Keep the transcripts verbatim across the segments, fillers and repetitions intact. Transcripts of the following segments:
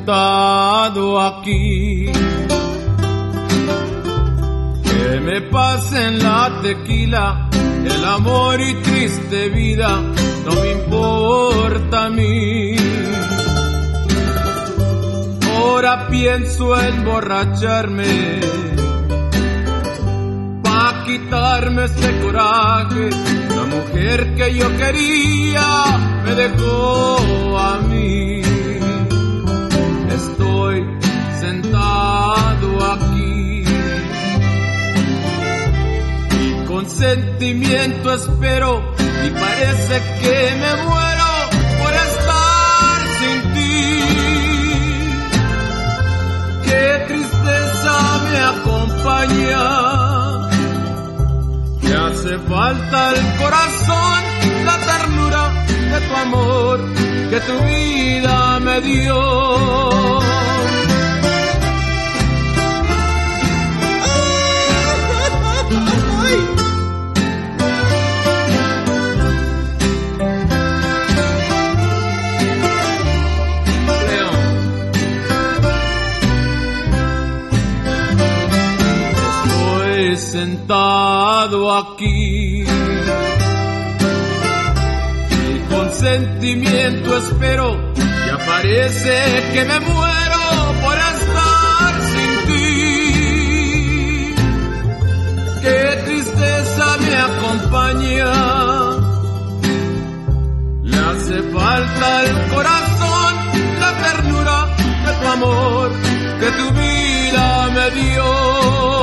sentado aquí. Que me pasen la tequila, el amor y triste vida, no me importa a mí. Ahora pienso emborracharme pa' quitarme este coraje. La mujer que yo quería me dejó a mí. Estoy sentado aquí y con sentimiento espero y parece que me muero por estar sin ti. Qué tristeza me acompaña. Me hace falta el corazón, la ternura de tu amor que tu vida me dio. Estoy sentado aquí y con sentimiento espero, y aparece que me muero por estar sin ti. Qué tristeza me acompaña. Le hace falta el corazón, la ternura de tu amor que tu vida me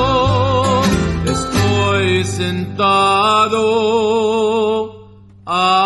dio. Estoy sentado aquí.